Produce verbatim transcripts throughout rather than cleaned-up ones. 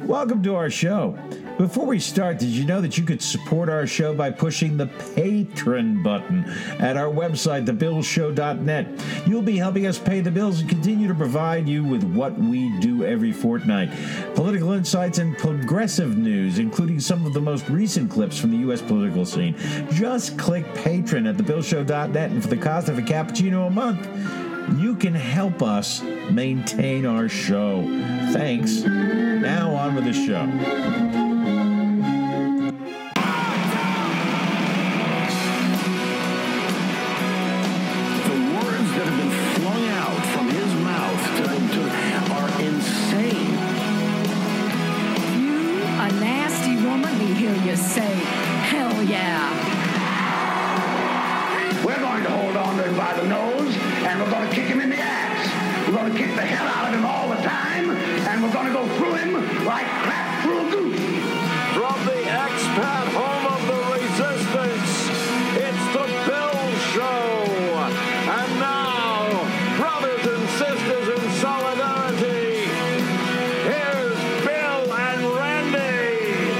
Welcome to our show. Before we start, did you know that you could support our show by pushing the Patron button at our website, the bill show dot net? You'll be helping us pay the bills and continue to provide you with what we do every fortnight. Political insights and progressive news, including some of the most recent clips from the U S political scene. Just click Patron at the bill show dot net, and for the cost of a cappuccino a month, you can help us maintain our show. Thanks. Now on with the show. You say, hell yeah. We're going to hold on to him by the nose, and we're going to kick him in the ass. We're going to kick the hell out of him all the time, and we're going to go through him like crap through a goose. From the expat home of the resistance, it's the Bill Show. And now, brothers and sisters in solidarity, here's Bill and Randy.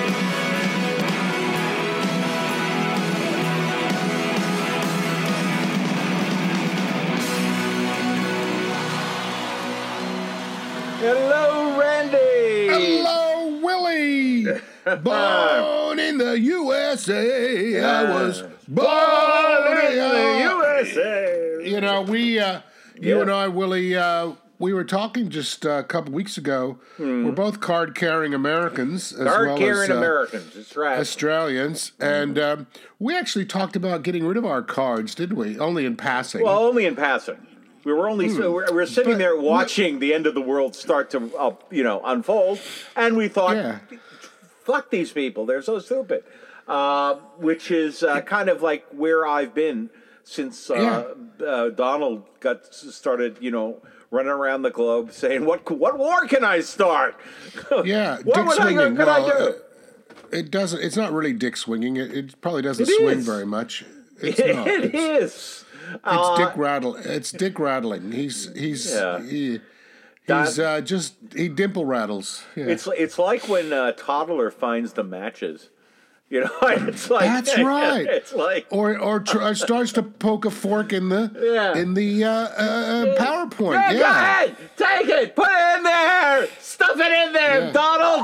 Hello, Randy. Hello, Willie. Born in the U S A. Yeah. I was born, born in the U S A. You know, we, uh, you yeah. and I, Willie, uh, we were talking just uh, a couple weeks ago. Hmm. We're both card-carrying Americans. As Card-carrying well as, uh, Americans, that's right. Australians. Hmm. And um, we actually talked about getting rid of our cards, didn't we? Only in passing. Well, only in passing. We were only mm. we were sitting but, there watching but, the end of the world start to uh, you know unfold, and we thought, yeah. "Fuck these people! They're so stupid." Uh, which is uh, kind of like where I've been since uh, yeah. uh, Donald got started. You know, running around the globe saying, "What what war can I start?" Yeah, what dick would swinging. I, can well, I do? Uh, it doesn't. It's not really dick swinging. It, it probably doesn't it swing is. very much. It's it, not. It it's, is. It's uh, dick rattle. It's dick rattling. He's he's yeah. he, he's uh, just he dimple rattles. Yeah. It's it's like when a toddler finds the matches. You know, it's like that's right. It's like or or tr- starts to poke a fork in the yeah. in the uh, uh, PowerPoint. Yeah, yeah, go ahead, take it, put it in there, stuff it in there, yeah. Donald.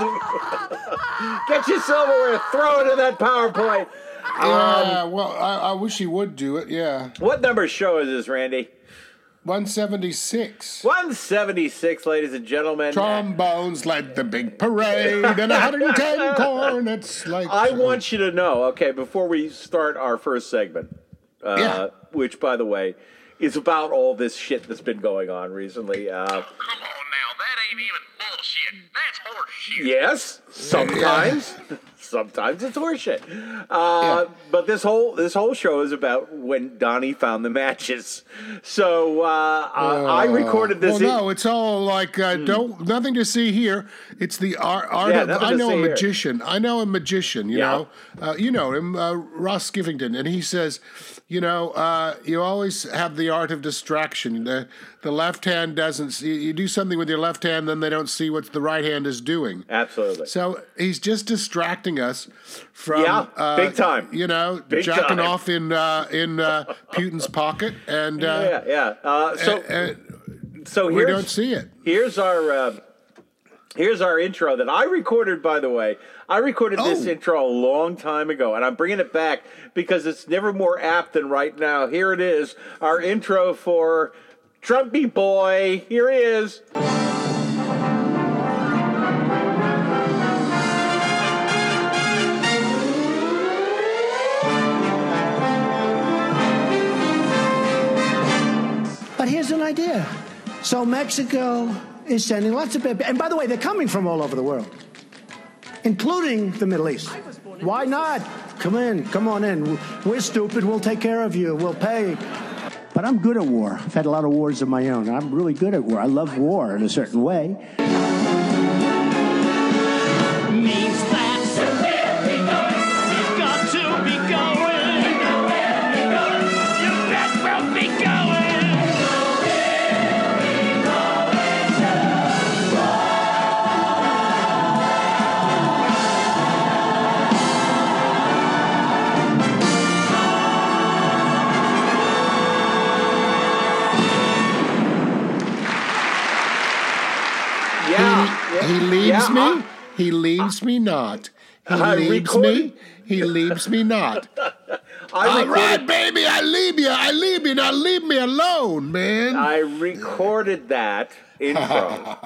Get your silverware, throw it in that PowerPoint. Yeah, um, well, I, I wish he would do it. Yeah. What number show is this, Randy? one seventy-six. one seventy-six, ladies and gentlemen. Trombones led the big parade, and one hundred ten cornets. Like I want you to know, okay, before we start our first segment, uh, yeah. which, by the way, is about all this shit that's been going on recently. Uh, oh, come on now, that ain't even bullshit. That's horse shit. Yes, sometimes. Yeah. Sometimes it's horseshit. Uh, yeah. But this whole this whole show is about when Donnie found the matches. So uh, uh, I recorded this. Well, in- no, it's all like uh, mm. don't nothing to see here. It's the art. art yeah, of, I know a magician. Here. I know a magician. You yeah. know, uh, you know him, uh, Ross Skivington, and he says, you know, uh, you always have the art of distraction. The the left hand doesn't see. You do something with your left hand, then they don't see what the right hand is doing. Absolutely. So he's just distracting us from yeah, uh, big time. You know, big jacking time. off in uh, in uh, Putin's pocket, and uh, yeah, yeah. Uh, so uh, uh, so we don't see it. Here's our uh, here's our intro that I recorded. By the way, I recorded oh. this intro a long time ago, and I'm bringing it back because it's never more apt than right now. Here it is, our intro for Trumpy Boy. Here he is. But here's an idea. So Mexico is sending lots of people. And by the way, they're coming from all over the world, including the Middle East. Why not? Come in. Come on in. We're stupid. We'll take care of you. We'll pay. But I'm good at war. I've had a lot of wars of my own. I'm really good at war. I love war in a certain way. Means that you've got to be going. You bet we'll be going. Yeah. He, he leaves yeah, me. I, he leaves me not. He I leaves recorded, me. He leaves me not. I All recorded, right, baby, I leave you. I leave you. Now leave me alone, man. I recorded that intro.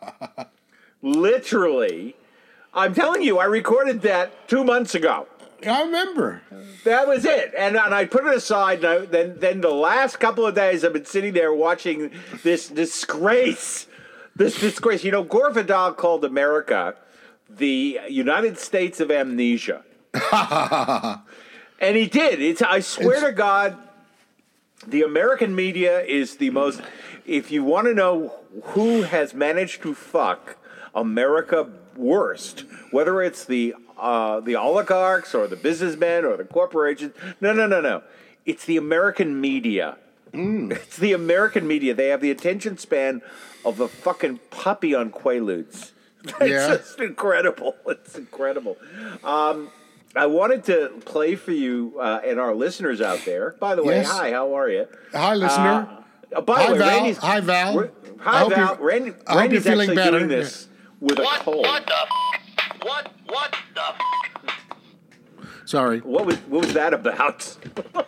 Literally, I'm telling you, I recorded that two months ago. I remember. That was it, and and I put it aside. And I, then then the last couple of days, I've been sitting there watching this disgrace, this disgrace. You know, Gore Vidal called America the United States of amnesia, and he did. It's I swear it's, to God, the American media is the most. If you want to know who has managed to fuck America worst, whether it's the uh, the oligarchs or the businessmen or the corporations, no, no, no, no. It's the American media. Mm. It's the American media. They have the attention span of a fucking puppy on Quaaludes. It's yeah. just incredible. It's incredible. Um, I wanted to play for you uh, and our listeners out there. By the way, yes. hi, how are you? Hi, listener. Uh, by hi, the way, Val. Randy's, hi, Val. Hi, Val. Randy, I hope Randy's you're feeling actually better. doing this with a What? cold. What the? F- what? What the? F- Sorry. What was what was that about? W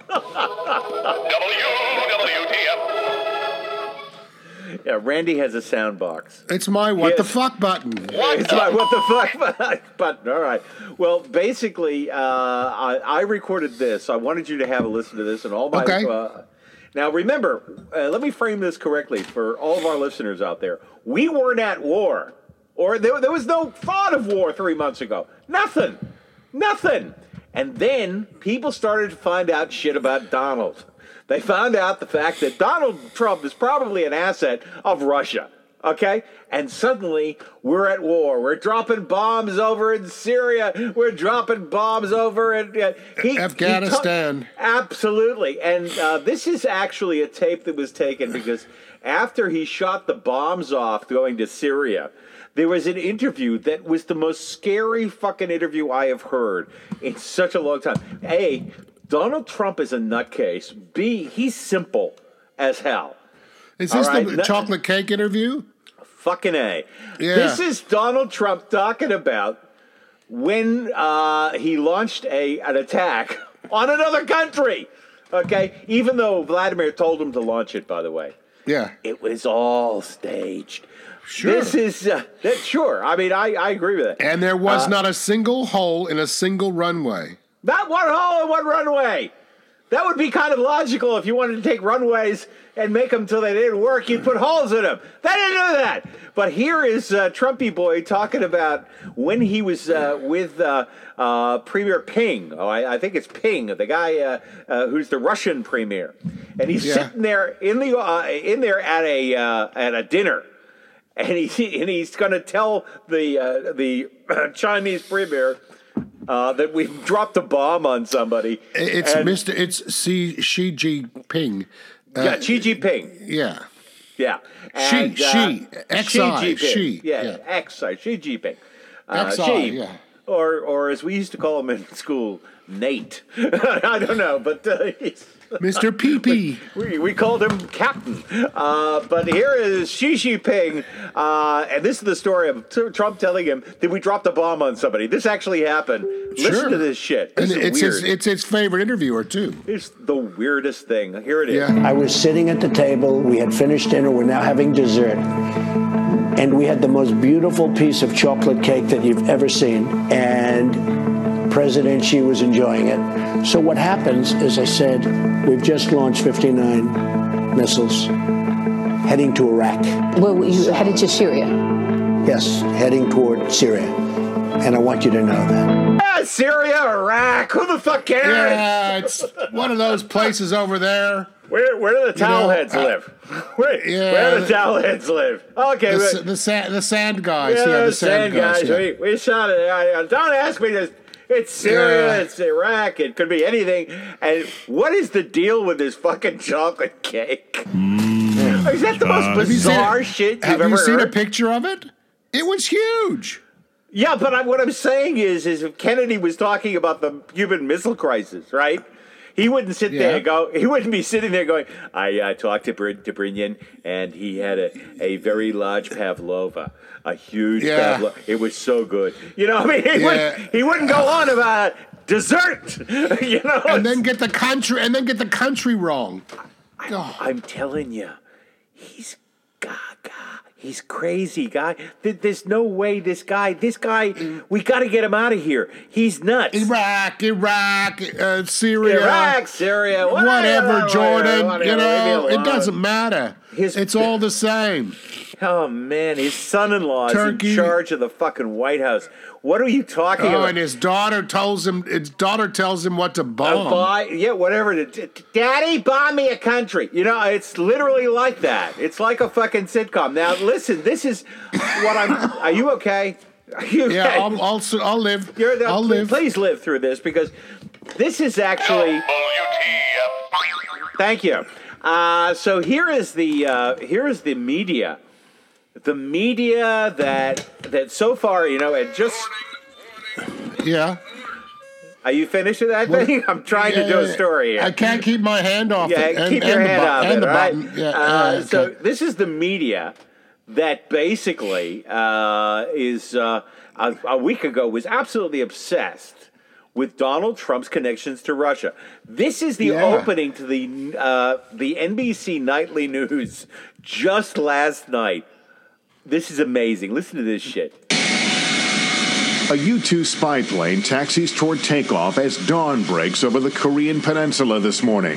W T F. Yeah, Randy has a sound box. It's my what Yes. the fuck button. What It's the? my what the fuck button. All right. Well, basically, uh, I, I recorded this. I wanted you to have a listen to this and all my. Okay. Uh, now, remember, uh, let me frame this correctly for all of our listeners out there. We weren't at war, or there, there was no thought of war three months ago. Nothing. Nothing. And then people started to find out shit about Donald. They found out the fact that Donald Trump is probably an asset of Russia, okay? And suddenly, we're at war. We're dropping bombs over in Syria. We're dropping bombs over in... Uh, he, Afghanistan. He ta- absolutely. And uh, this is actually a tape that was taken because after he shot the bombs off going to Syria, there was an interview that was the most scary fucking interview I have heard in such a long time. A, Donald Trump is a nutcase. B, he's simple as hell. Is this right? the no, chocolate cake interview? Fucking A. Yeah. This is Donald Trump talking about when uh, he launched a an attack on another country. Okay? Even though Vladimir told him to launch it, by the way. Yeah. It was all staged. Sure. This is, uh, that, sure. I mean, I, I agree with that. And there was uh, not a single hole in a single runway. Not one hole in one runway. That would be kind of logical if you wanted to take runways and make them till they didn't work. You'd put holes in them. They didn't do that. But here is uh, Trumpy boy talking about when he was uh, with uh, uh, Premier Ping. Oh, I, I think it's Ping, the guy uh, uh, who's the Russian premier, and he's Yeah. sitting there in the uh, in there at a uh, at a dinner. And he and he's going to tell the uh, the Chinese premier uh, that we've dropped a bomb on somebody. It's and, Mister It's Xi, Xi Jinping. Uh, yeah, Xi Jinping. Yeah. Yeah. Xi, And, uh, Xi, X I, Xi Jinping. Xi, Yeah, yeah. X I, Xi Jinping. Uh, X I, Xi, yeah. Or, or as we used to call him in school, Nate. I don't know, but uh, he's... Mister P P. We, we called him Captain. Uh, but here is Xi Jinping, uh, and this is the story of t- Trump telling him, did we drop the bomb on somebody? This actually happened. Sure. Listen to this shit. This And is it's weird. his, it's his favorite interviewer, too. It's the weirdest thing. Here it is. Yeah. I was sitting at the table. We had finished dinner. We're now having dessert. And we had the most beautiful piece of chocolate cake that you've ever seen. And President Xi was enjoying it. So what happens is I said, we've just launched fifty-nine missiles heading to Iraq. Well, you headed to Syria. Yes, heading toward Syria. And I want you to know that. Ah, Syria, Iraq, who the fuck cares? Yeah, it's one of those places over there. Where where do the towel know, heads uh, live? Where, yeah, where do the the- towel heads live? Okay, The, but- s- the, sand, the sand guys. yeah, Yeah, the sand, sand, guys. guys. yeah. We, we shot it. I, I- don't ask me this. It's Syria. Yeah. It's Iraq. It could be anything. And what is the deal with this fucking chocolate cake? Is that the most Have you seen bizarre it- shit you've Have ever you seen heard? a picture of it? It was huge. Yeah, but I, what I'm saying is, is if Kennedy was talking about the Cuban Missile Crisis, right? He wouldn't sit Yeah. there and go. He wouldn't be sitting there going. I uh, talked to Br- Dobrynin, and he had a, a very large pavlova, a huge Yeah. pavlova. It was so good. You know, I mean, he, Yeah. wouldn't, he wouldn't go on about dessert. You know, And then get the country and then get the country wrong. God. I'm telling you, he's gaga. He's crazy, guy. Th- There's no way this guy, this guy, we got to get him out of here. He's nuts. Iraq, Iraq, uh, Syria, Iraq, Syria, whatever, whatever, Jordan. whatever, you know, leave me it alone. doesn't matter. His- it's all the same. Oh, man, his son-in-law is Turkey. in charge of the fucking White House. What are you talking Oh, about? and his daughter tells him. His daughter tells him what to bomb. Uh, buy, yeah, whatever. D- d- Daddy, bomb me a country. You know, it's literally like that. It's like a fucking sitcom. Now, listen, this is what I'm. Are you okay? Are you okay? Yeah, I'll, I'll, I'll live. You're the, I'll please, live. Please live through this because this is actually. Thank you. Uh, so here is the uh, here is the media, the media that that so far you know it just. Yeah. Are you finished with that thing? I'm trying Yeah, to do yeah, a story here. I can't keep my hand off Yeah, it. and- keep and your the hand bu- off and it, the all right? button. Yeah, uh, yeah, So okay. this is the media that basically uh, is uh, a, a week ago was absolutely obsessed with Donald Trump's connections to Russia. This is the Yeah. opening to the uh, the N B C nightly news just last night. This is amazing. Listen to this shit. A U two spy plane taxis toward takeoff as dawn breaks over the Korean peninsula this morning.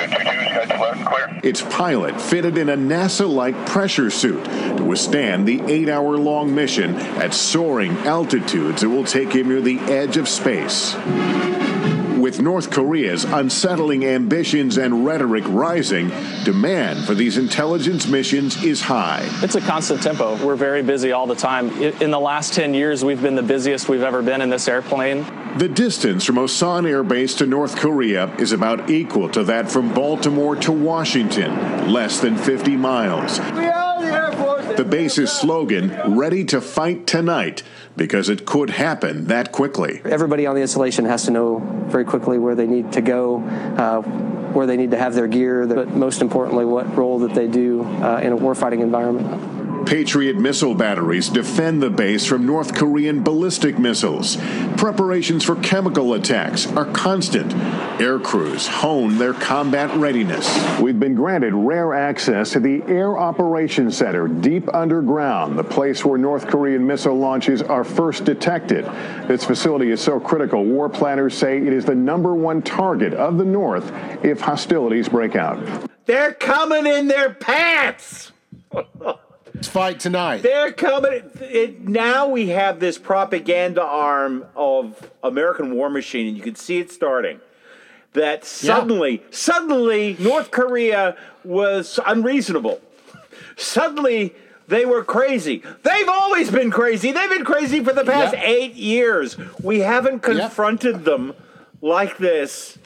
Its pilot fitted in a NASA-like pressure suit to withstand the eight-hour-long mission at soaring altitudes that will take him near the edge of space. With North Korea's unsettling ambitions and rhetoric rising, demand for these intelligence missions is high. It's a constant tempo. We're very busy all the time. I- In the last ten years, we've been the busiest we've ever been in this airplane. The distance from Osan Air Base to North Korea is about equal to that from Baltimore to Washington, less than fifty miles. The base's slogan, ready to fight tonight, because it could happen that quickly. Everybody on the installation has to know very quickly where they need to go, uh, where they need to have their gear, but most importantly, what role that they do uh, in a warfighting environment. Patriot missile batteries defend the base from North Korean ballistic missiles. Preparations for chemical attacks are constant. Air crews hone their combat readiness. We've been granted rare access to the Air Operations Center deep underground, the place where North Korean missile launches are first detected. This facility is so critical, war planners say it is the number one target of the North if hostilities break out. They're coming in their pants. Let's fight tonight. They're coming. It, now we have this propaganda arm of American War Machine, and you can see it starting. That suddenly, yeah. suddenly, North Korea was unreasonable. Suddenly, they were crazy. They've always been crazy. They've been crazy for the past yep. eight years. We haven't confronted yep. them like this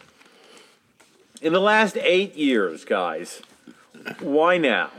in the last eight years, guys. Why now?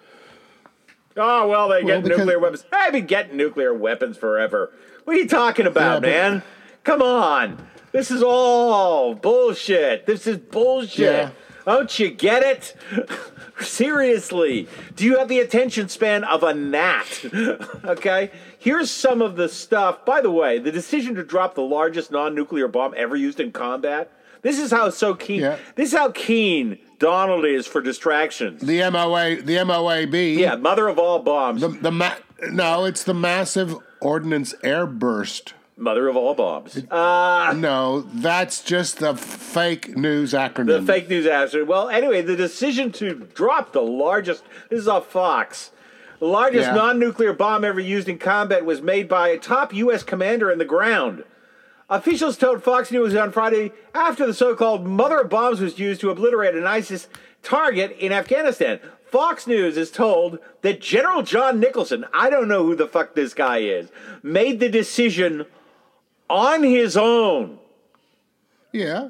Oh, well, they well, get nuclear weapons. I've been getting nuclear weapons forever. What are you talking about, yeah, man? Come on. This is all bullshit. This is bullshit. Yeah. Don't you get it? Seriously. Do you have the attention span of a gnat? Okay? Here's some of the stuff. By the way, the decision to drop the largest non-nuclear bomb ever used in combat. This is how so keen. Yeah. This is how keen Donald is for distractions. The M O A, the M O A B. Yeah, mother of all bombs. The, the ma- no, it's the Massive Ordnance Airburst. Mother of all bombs. Uh, no, that's just the fake news acronym. The fake news acronym. Well, anyway, the decision to drop the largest, this is off Fox, the largest yeah. non-nuclear bomb ever used in combat was made by a top U S commander in the ground. Officials told Fox News on Friday after the so-called mother of bombs was used to obliterate an ISIS target in Afghanistan. Fox News is told that General John Nicholson, I don't know who the fuck this guy is, made the decision on his own. Yeah.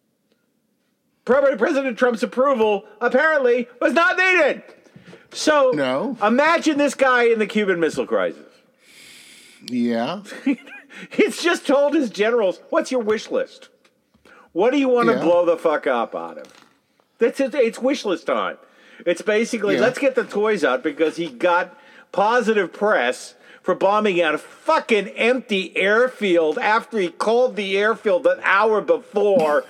President Trump's approval apparently was not needed. So no. Imagine this guy in the Cuban Missile Crisis. Yeah. He's just told his generals, what's your wish list? What do you want to Yeah. blow the fuck up out of? That's it, it's wish list time. It's basically, Yeah. let's get the toys out because he got positive press for bombing out a fucking empty airfield after he called the airfield an hour before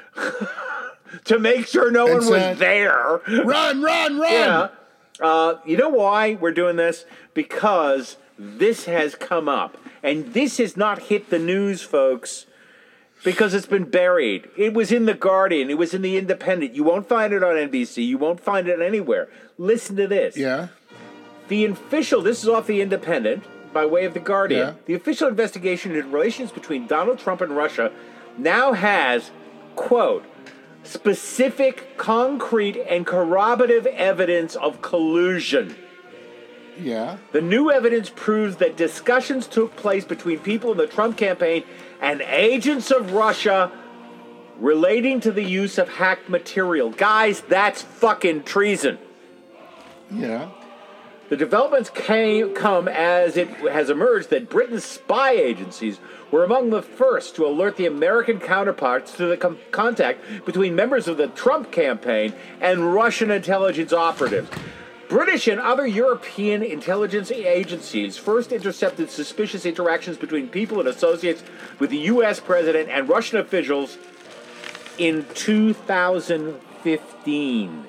to make sure no And one said, was there. Run, run, run! Yeah. Uh, you know why we're doing this? Because this has come up. And this has not hit the news, folks, because it's been buried. It was in The Guardian. It was in The Independent. You won't find it on N B C. You won't find it anywhere. Listen to this. Yeah. The official, this is off The Independent, by way of The Guardian. Yeah. The official investigation into relations between Donald Trump and Russia now has, quote, specific, concrete, and corroborative evidence of collusion. Yeah. The new evidence proves that discussions took place between people in the Trump campaign and agents of Russia relating to the use of hacked material. Guys, that's fucking treason. Yeah. The developments came, come as it has emerged that Britain's spy agencies were among the first to alert the American counterparts to the com- contact between members of the Trump campaign and Russian intelligence operatives. British and other European intelligence agencies first intercepted suspicious interactions between people and associates with the U S president and Russian officials in two thousand fifteen.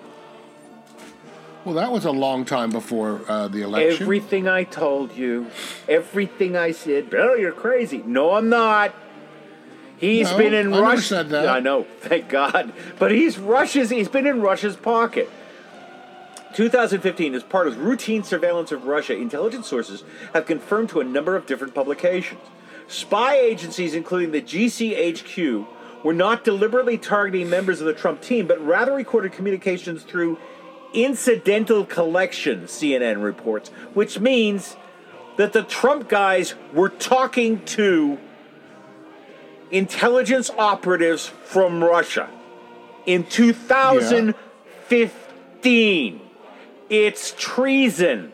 Well, that was a long time before uh, the election. Everything I told you, everything I said, Bill, you're crazy. No, I'm not. He's No, been in I never Russia. said that. I know, thank God. But he's Russia's. He's been in Russia's pocket. two thousand fifteen, as part of routine surveillance of Russia, intelligence sources have confirmed to a number of different publications. Spy agencies, including the G C H Q, were not deliberately targeting members of the Trump team, but rather recorded communications through incidental collection, C N N reports, which means that the Trump guys were talking to intelligence operatives from Russia in two thousand fifteen. Yeah. It's treason.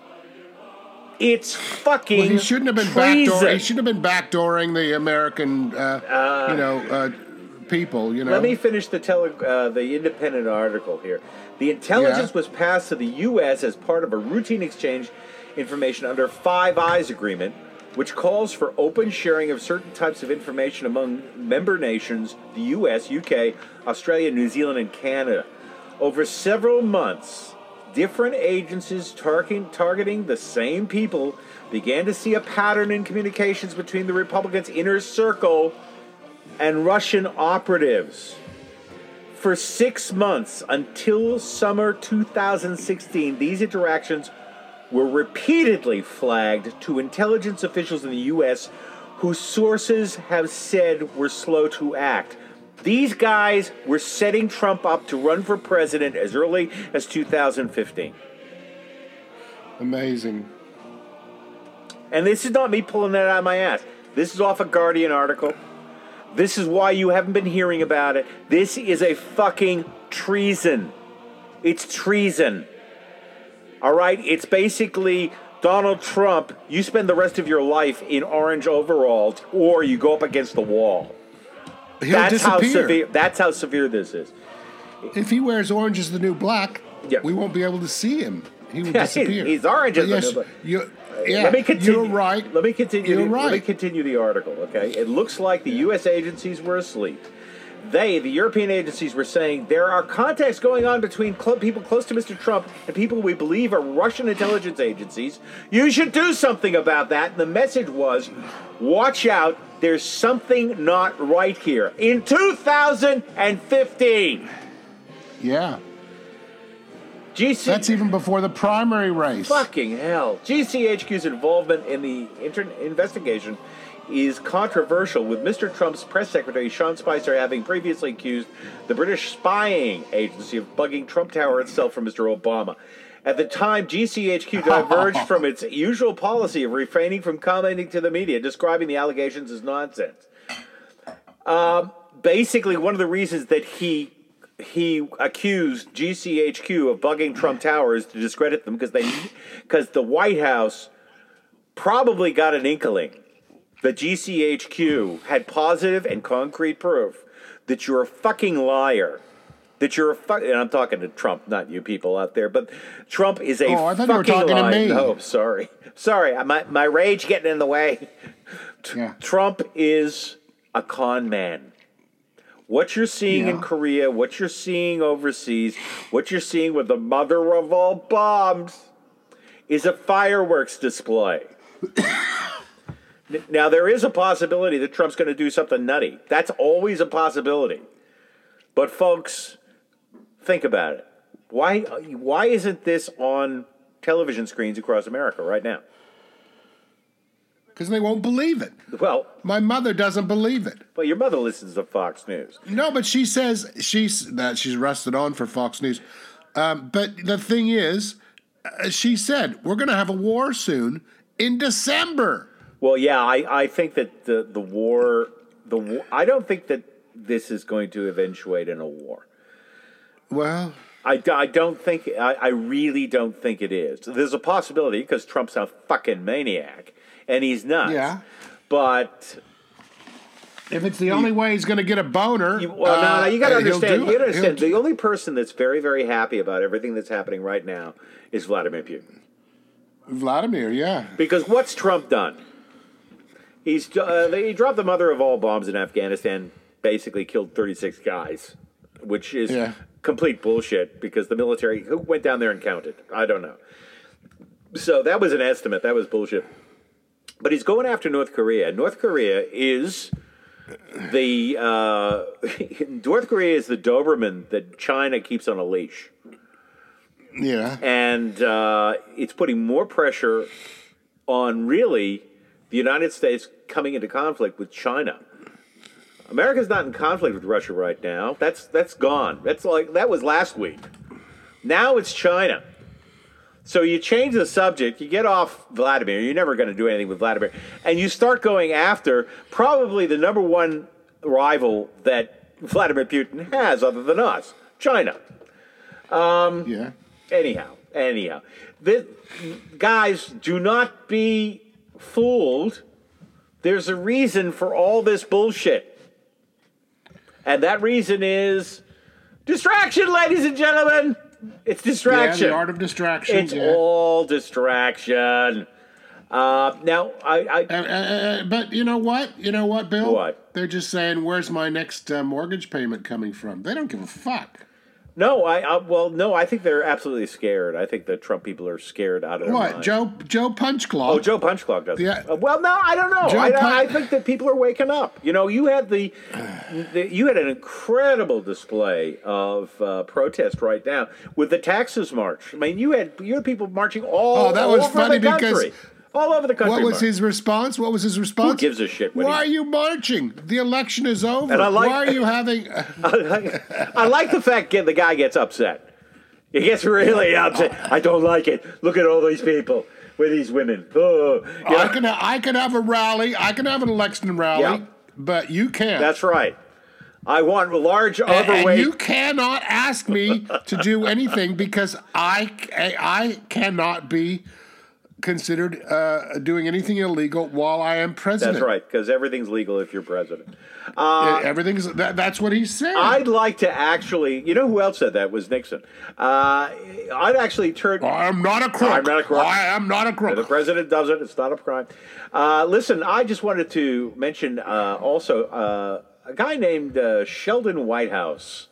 It's fucking well, he shouldn't have been treason. backdoor. He should have been backdooring the American, uh, uh, you know, uh, people. You know. Let me finish the tele, uh, the Independent article here. The intelligence yeah. was passed to the U S as part of a routine exchange information under Five Eyes Agreement, which calls for open sharing of certain types of information among member nations, the U S, U K, Australia, New Zealand, and Canada. Over several months, different agencies targeting, targeting the same people began to see a pattern in communications between the Republicans' inner circle and Russian operatives. For six months, until summer two thousand sixteen, these interactions were repeatedly flagged to intelligence officials in the U S, whose sources have said were slow to act. These guys were setting Trump up to run for president as early as two thousand fifteen. Amazing. And this is not me pulling that out of my ass. This is off a Guardian article. This is why you haven't been hearing about it. This is a fucking treason. It's treason. All right? It's basically Donald Trump, you spend the rest of your life in orange overalls, or you go up against the wall. He'll that's disappear. how severe. That's how severe this is. If he wears orange is the new black, yeah. we won't be able to see him. He would Yeah, disappear. He's orange as yes, the new black. you, yeah, Let me continue. You're right. Let me continue. You're the, right. Let me continue the article. Okay. It looks like the U S agencies were asleep. They, the European agencies, were saying there are contacts going on between cl- people close to Mister Trump and people we believe are Russian intelligence agencies. You should do something about that. And the message was, watch out. There's something not right here. In two thousand fifteen. Yeah. G C- That's even before the primary race. Fucking hell. G C H Q's involvement in the inter- investigation is controversial, with Mister Trump's press secretary, Sean Spicer, having previously accused the British spying agency of bugging Trump Tower itself from Mister Obama. At the time, G C H Q diverged from its usual policy of refraining from commenting to the media, describing the allegations as nonsense. Um, basically, one of the reasons that he he accused G C H Q of bugging Trump Tower is to discredit them because they because the White House probably got an inkling that G C H Q had positive and concrete proof that you're a fucking liar. That you're a fuck. And I'm talking to Trump, not you people out there. But Trump is a oh, I thought fucking you were talking liar. to me. Oh, sorry, sorry. My my rage getting in the way. Yeah. Trump is a con man. What you're seeing Yeah. in Korea, what you're seeing overseas, what you're seeing with the mother of all bombs is a fireworks display. Now, there is a possibility that Trump's going to do something nutty. That's always a possibility. But, folks, think about it. Why, why isn't this on television screens across America right now? Because they won't believe it. Well, my mother doesn't believe it. Well, your mother listens to Fox News. No, but she says she's that she's rusted on for Fox News. Um, but the thing is, uh, she said we're going to have a war soon in December. Well, yeah, I, I think that the the war the war, I don't think that this is going to eventuate in a war. Well, I, I don't think I, I really don't think it is. There's a possibility because Trump's a fucking maniac. And he's nuts. Yeah. But if it's the only way he's going to get a boner, you, well, no, no, you got to uh, he'll understand. do You got to it. understand. He'll The only person that's very, very happy about everything that's happening right now is Vladimir Putin. Vladimir, yeah. Because what's Trump done? He's uh, he dropped the mother of all bombs in Afghanistan. Basically, killed thirty-six guys, which is Yeah. complete bullshit. Because the military who went down there and counted, I don't know. So that was an estimate. That was bullshit. But he's going after North Korea. North Korea is the uh, North Korea is the Doberman that China keeps on a leash. Yeah. And uh, it's putting more pressure on really the United States coming into conflict with China. America's not in conflict with Russia right now. That's that's gone. That's like that was last week. Now it's China. So you change the subject, you get off Vladimir, you're never going to do anything with Vladimir, and you start going after probably the number one rival that Vladimir Putin has other than us, China. Um, yeah. Anyhow, anyhow. This, guys, do not be fooled. There's a reason for all this bullshit. And that reason is distraction, ladies and gentlemen. It's distraction. Yeah, the art of distraction. It's yeah. all distraction. Uh, now, I. I uh, uh, but you know what? You know what, Bill? What? They're just saying, "Where's my next uh, mortgage payment coming from?" They don't give a fuck. No, I, I. Well, no, I think they're absolutely scared. I think the Trump people are scared out of their What? mind. Joe Joe Punchclaw? Oh, Joe Punchclaw does. Yeah. Uh, well, no, I don't know. Joe I, Pun- I think that people are waking up. You know, you had the, the you had an incredible display of uh, protest right now with the taxes march. I mean, you had you had people marching all, Oh, that all was over funny the country. because all over the country. What was march. his response? What was his response? Who gives a shit? What Why he- are you marching? The election is over. And I like- Why are you having? I like the fact that the guy gets upset. He gets really upset. I don't like it. Look at all these people with these women. Oh, you know? I can I can have a rally. I can have an election rally, Yeah. but you can't. That's right. I want large, And- and overweight. you cannot ask me to do anything because I, I cannot be considered uh, doing anything illegal while I am president. That's right, because everything's legal if you're president. Uh, Everything's that, that's what he said. I'd like to actually, you know who else said that was Nixon. Uh, I'd actually turn. I'm not a crook. I'm not a crook. I am not a crook. The president does it. It's not a crime. Uh, listen, I just wanted to mention uh, also uh, a guy named uh, Sheldon Whitehouse.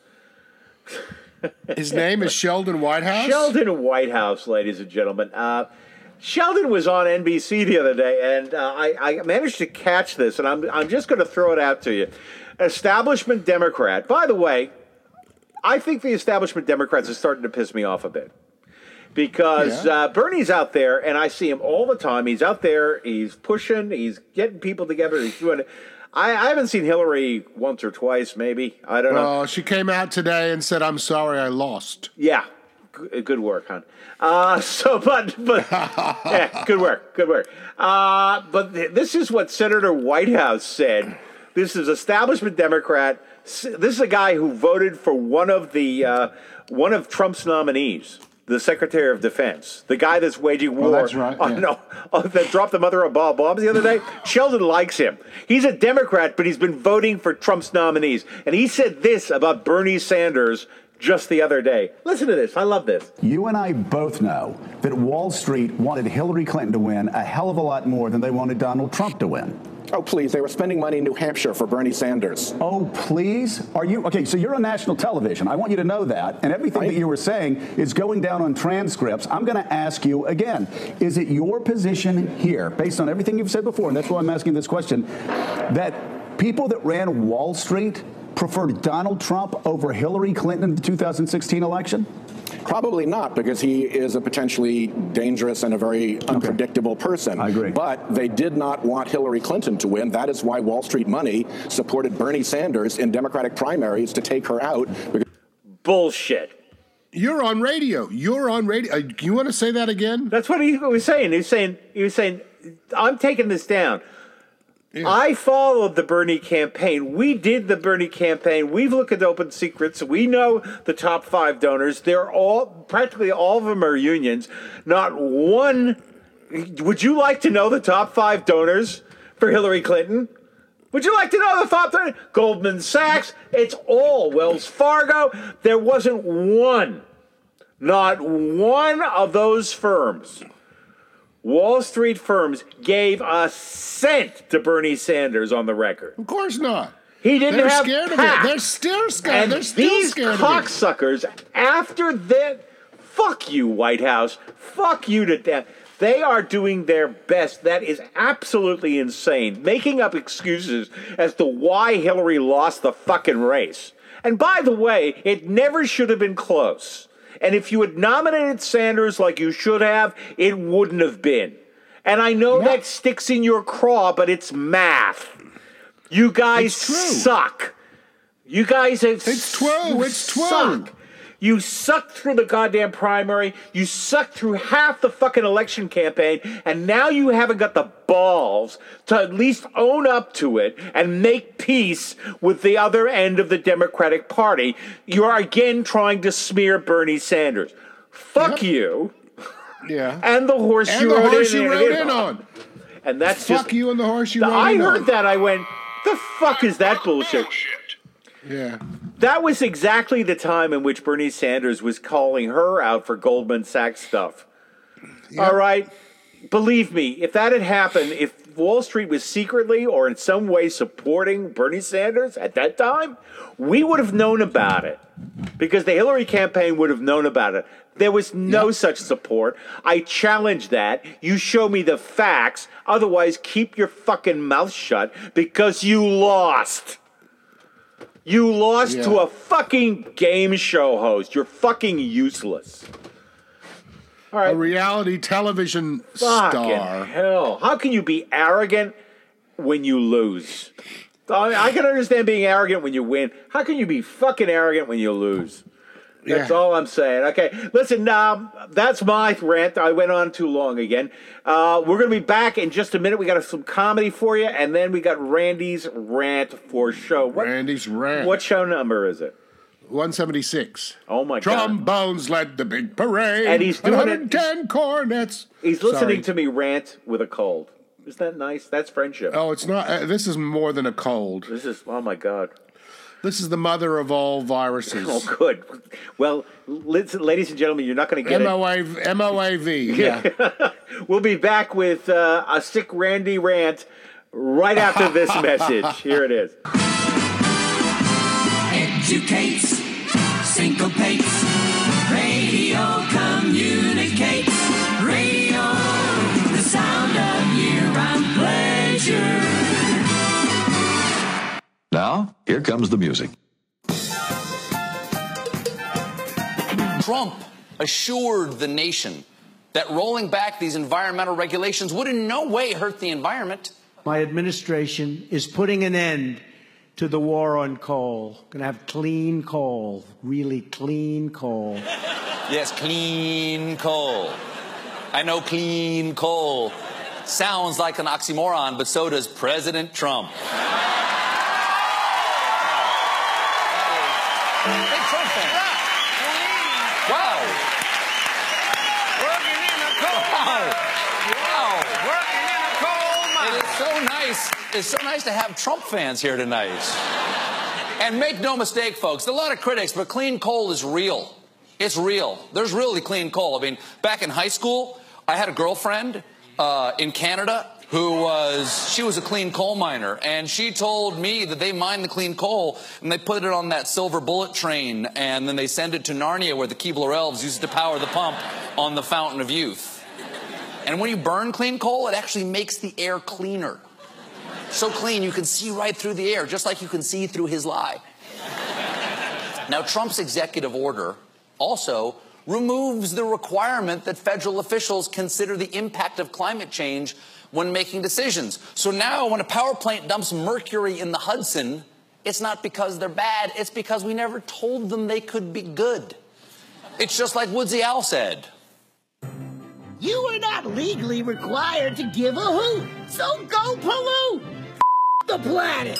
His name is Sheldon Whitehouse? Sheldon Whitehouse, ladies and gentlemen. Uh, Sheldon was on N B C the other day, and uh, I, I managed to catch this, and I'm, I'm just going to throw it out to you. Establishment Democrat. By the way, I think the establishment Democrats are starting to piss me off a bit. Because Yeah. uh, Bernie's out there, and I see him all the time. He's out there, he's pushing, he's getting people together, he's doing it. I, I haven't seen Hillary once or twice, maybe. I don't know. Well, she came out today and said, "I'm sorry, I lost." Yeah, G- good work, hon. Uh, so, but, but, yeah, good work, good work. Uh, but th- this is what Senator Whitehouse said. This is establishment Democrat. S- This is a guy who voted for one of the uh, one of Trump's nominees. the Secretary of Defense, the guy that's waging war. Oh, that's right. Oh, yeah. no, oh, that dropped the mother of all bombs the other day. Sheldon likes him. He's a Democrat, but he's been voting for Trump's nominees. And he said this about Bernie Sanders just the other day. Listen to this. I love this. You and I both know that Wall Street wanted Hillary Clinton to win a hell of a lot more than they wanted Donald Trump to win. Oh, please. They were spending money in New Hampshire for Bernie Sanders. Oh, please? Are you? Okay, so you're on national television. I want you to know that. And everything right. that you were saying is going down on transcripts. I'm going to ask you again. Is it your position here, based on everything you've said before, and that's why I'm asking this question, that people that ran Wall Street preferred Donald Trump over Hillary Clinton in the two thousand sixteen election? Probably not, because he is a potentially dangerous and a very unpredictable okay. person. I agree. But they did not want Hillary Clinton to win. That is why Wall Street money supported Bernie Sanders in Democratic primaries to take her out. Bullshit. You're on radio. You're on radio. Uh, you want to say that again? That's what he was saying. He was saying, he was saying, I'm taking this down. Yeah. I followed the Bernie campaign. We did the Bernie campaign. We've looked at open secrets. We know the top five donors. They're all, practically all of them are unions. Not one. Would you like to know the top five donors for Hillary Clinton? Would you like to know the top donors? Goldman Sachs. It's all Wells Fargo. There wasn't one, not one of those firms, Wall Street firms, gave a cent to Bernie Sanders on the record. Of course not. He didn't They're have scared PAC. of it. They're still scared. And They're still these scared cocksuckers, after that, fuck you, White House. Fuck you to death. They are doing their best. That is absolutely insane. Making up excuses as to why Hillary lost the fucking race. And by the way, it never should have been close. And if you had nominated Sanders like you should have, it wouldn't have been. And I know yeah. that sticks in your craw, but it's math. You guys suck. You guys have It's true. It's true. Suck. You sucked through the goddamn primary. You sucked through half the fucking election campaign. And now you haven't got the balls to at least own up to it and make peace with the other end of the Democratic Party. You're again trying to smear Bernie Sanders. Fuck yep. you. Yeah. And the horse and you the rode, horse in, you in, rode in, in on. on. And that's Fuck just, you and the horse you the, rode I in heard on. that. I went, the fuck is that bullshit? Yeah. That was exactly the time in which Bernie Sanders was calling her out for Goldman Sachs stuff. Yep. All right? Believe me, if that had happened, if Wall Street was secretly or in some way supporting Bernie Sanders at that time, we would have known about it. Because the Hillary campaign would have known about it. There was no yep. such support. I challenge that. You show me the facts. Otherwise, keep your fucking mouth shut because you lost. You lost yeah. to a fucking game show host. You're fucking useless. All right. A reality television fucking star. Hell. How can you be arrogant when you lose? I, mean, I can understand being arrogant when you win. How can you be fucking arrogant when you lose? That's yeah. all I'm saying. Okay, listen, um, that's my rant. I went on too long again. Uh, we're going to be back in just a minute. We got some comedy for you, and then we got Randy's rant for show. What, Randy's rant. What show number is it? one seventy-six. Oh, my Trombones God. Trombones led the big parade. And he's doing one hundred ten it. cornets. He's listening Sorry. to me rant with a cold. Isn't that nice? That's friendship. Oh, it's not. Uh, this is more than a cold. This is, oh, my God. This is the mother of all viruses. Oh, good. Well, listen, ladies and gentlemen, you're not going to get M O A V, M O A V, yeah. We'll be back with uh, a sick Randy rant right after this message. Here it is. Educates, syncopates, radio communicates, radio, the sound of year-round pleasure. Now, here comes the music. Trump assured the nation that rolling back these environmental regulations would in no way hurt the environment. My administration is putting an end to the war on coal. Going to have clean coal, really clean coal. Yes, clean coal. I know clean coal sounds like an oxymoron, but so does President Trump. Big Trump fan. Wow. so nice. It's so nice to have Trump fans here tonight. And make no mistake, folks, there are a lot of critics, but clean coal is real. It's real. There's really clean coal. I mean, back in high school, I had a girlfriend uh, in Canada who was, she was a clean coal miner, and she told me that they mine the clean coal and they put it on that silver bullet train, and then they send it to Narnia where the Keebler elves use it to power the pump on the Fountain of Youth. And when you burn clean coal, it actually makes the air cleaner. So clean you can see right through the air, just like you can see through his lie. Now, Trump's executive order also removes the requirement that federal officials consider the impact of climate change when making decisions. So now when a power plant dumps mercury in the Hudson, it's not because they're bad, it's because we never told them they could be good. It's just like Woodsy Owl said. You are not legally required to give a hoot, so go pollute F- the planet.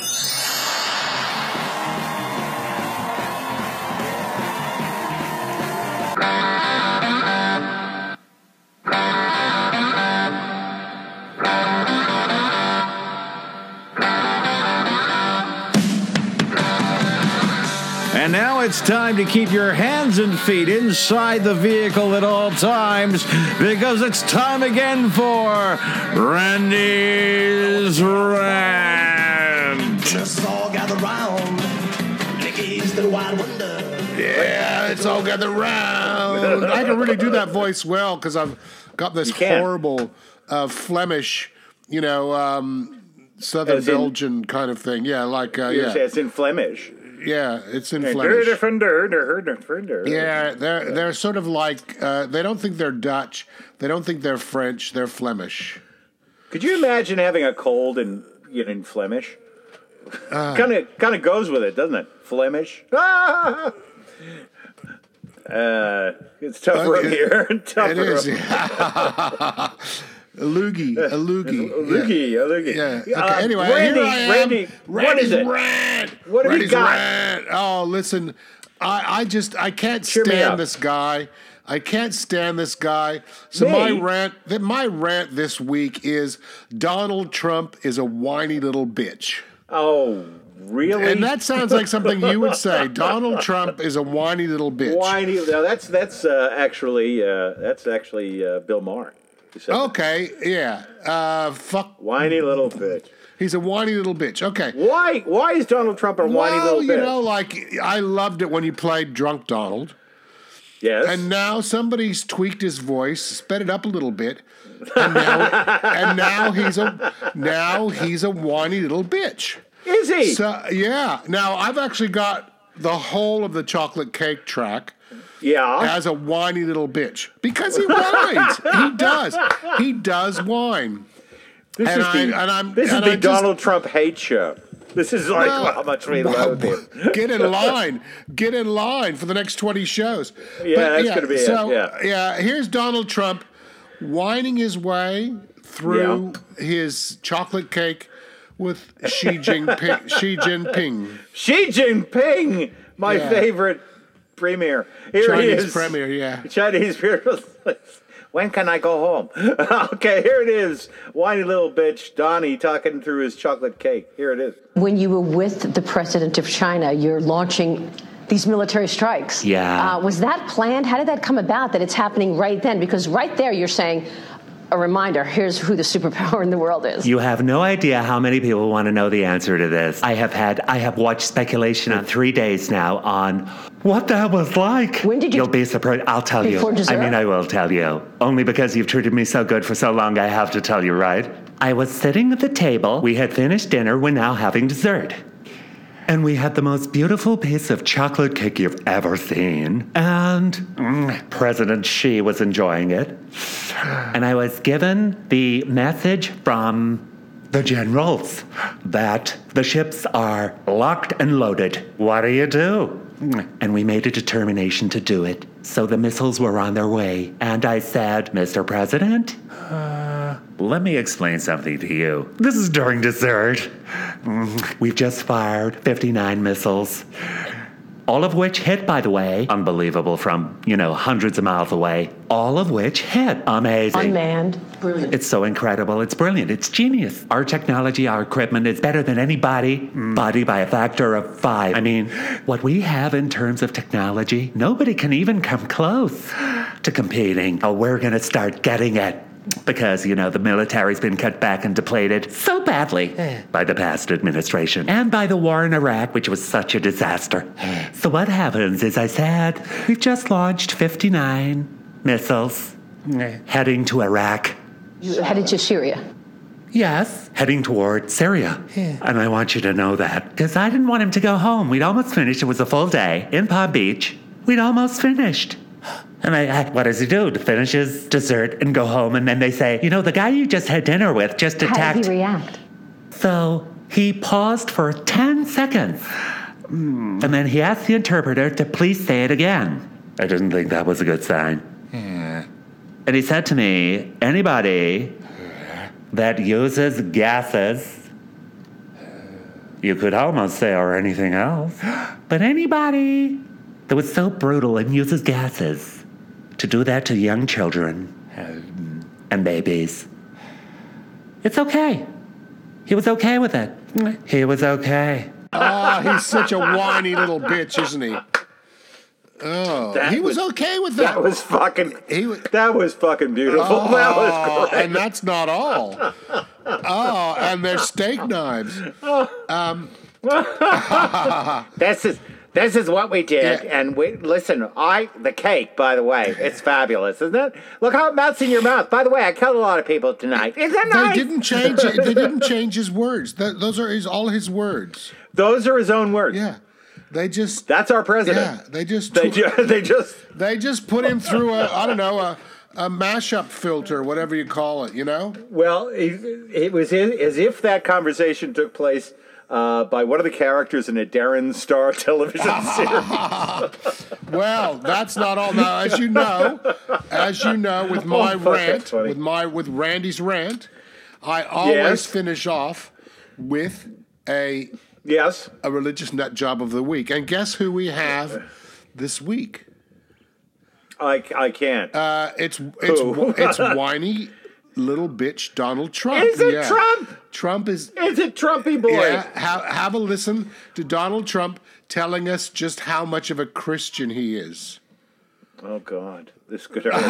And now it's time to keep your hands and feet inside the vehicle at all times, because it's time again for Randy's Rant. Just all gather round. Mickey's the wild wonder. Yeah, it's all gather round. I can really do that voice well because I've got this horrible uh, Flemish, you know, um, Southern As in- Belgian kind of thing. Yeah, like, uh, You yeah. say it's in Flemish. Yeah, it's in Yeah, Flemish. Defender. Yeah, they're they're sort of like uh, they don't think they're Dutch, they don't think they're French, they're Flemish. Could you imagine having a cold in you know, in Flemish? Uh, Kind of kind of goes with it, doesn't it? Flemish. Ah! Uh, it's tough room here. Tough it room. is. A loogie, a loogie, A loogie, yeah. a loogie. Yeah. Okay. Uh, anyway, Randy, here I am. Randy, what Randy's is it? Rant. What have you Randy's got? Rant. Oh, listen, I, I just I can't Cheer me stand up. this guy. I can't stand this guy. So Me? my rant, th- my rant this week is Donald Trump is a whiny little bitch. Oh, really? And that sounds like something you would say. Donald Trump is a whiny little bitch. Whiny. No, that's that's uh, actually uh, that's actually uh, Bill Maher. who said that. Okay, yeah. Uh, fuck. Whiny little bitch. He's a whiny little bitch. Okay. Why? Why is Donald Trump a whiny well, little bitch? you know, like I loved it when you played Drunk Donald. Yes. And now somebody's tweaked his voice, sped it up a little bit, and now, and now he's a now he's a whiny little bitch. Is he? So yeah. Now I've actually got the whole of the Chocolate Cake track. Yeah. As a whiny little bitch because he whines. He does. He does whine. This and is I, the, and I'm, this and is the I just- Donald Trump hate show. This is like Well, how much we loathe him. Get in line. Get in line for the next twenty shows. Yeah, that's gonna be it, so, yeah. yeah, here's Donald Trump whining his way through his chocolate cake with Xi Jinping. Xi Jinping. Xi Jinping, my Yeah. favorite premier. Here Chinese he is. premier, yeah. Chinese premier. When can I go home? Okay, here it is. Whiny little bitch, Donnie, talking through his chocolate cake. Here it is. When you were with the president of China, you're launching these military strikes. Yeah. Uh, was that planned? How did that come about that it's happening right then? Because right there you're saying, a reminder, here's who the superpower in the world is. You have no idea how many people want to know the answer to this. I have had, I have watched speculation on three days now on what that was like. When did you? You'll be surprised. I'll tell Before you. dessert? I mean, I will tell you. Only because you've treated me so good for so long, I have to tell you, right? I was sitting at the table. We had finished dinner. We're now having dessert. And we had the most beautiful piece of chocolate cake you've ever seen. And mm, President Xi was enjoying it. And I was given the message from the generals that the ships are locked and loaded. What do you do? And we made a determination to do it. So the missiles were on their way. And I said, Mister President, uh, let me explain something to you. This is during dessert. Mm, We've just fired fifty-nine missiles. All of which hit, by the way, unbelievable from, you know, hundreds of miles away. All of which hit. Amazing. Unmanned. Brilliant. It's so incredible. It's brilliant. It's genius. Our technology, our equipment is better than anybody, body by a factor of five. I mean, what we have in terms of technology, nobody can even come close to competing. Oh, we're going to start getting it. Because, you know, the military's been cut back and depleted so badly by the past administration and by the war in Iraq, which was such a disaster. So what happens is, I said, we've just launched fifty-nine missiles heading to Iraq. Headed to Syria. Yes, heading toward Syria. And I want you to know that, because I didn't want him to go home. We'd almost finished. It was a full day in Palm Beach. We'd almost finished. And I, I, what does he do? To finish his dessert and go home, and then they say, you know, the guy you just had dinner with just attacked. How did he react? So he paused for ten seconds. And then he asked the interpreter to please say it again. I didn't think that was a good sign. Yeah. And he said to me, anybody that uses gases, you could almost say, or anything else, but anybody that was so brutal and uses gases to do that to young children and babies, it's okay. He was okay with it. He was okay. Oh, he's such a whiny little bitch, isn't he? Oh, That he was, was- okay with that. That was fucking. He was, that was fucking beautiful. Oh, that was great. and that's not all. Oh, and there's steak knives. Um, This is this is what we did, and we listen. I the cake, by the way, it's fabulous, isn't it? Look how it melts in your mouth. By the way, I killed a lot of people tonight. Isn't that nice? They didn't change it. They didn't change his words. Th- those are his, all his words. Those are his own words. Yeah, they just. That's our president. Yeah, they just. They ju- they just. They just put him through a I don't know a a mashup filter, whatever you call it. You know. Well, it, it was in, as if that conversation took place uh, by one of the characters in a Darren Star television series. Well, that's not all. Now, as you know, as you know, with my Oh, fuck, that's rant, funny. with my with Randy's rant, I always Yes. finish off with a yes a religious nut job of the week. And guess who we have this week? I, I can't. Uh, it's it's Who? it's whiny little bitch Donald Trump. Is it Yeah. Trump? Trump is. Is it Trumpy boy? Yeah, have, have a listen to Donald Trump telling us just how much of a Christian he is. Oh God, this could hurt.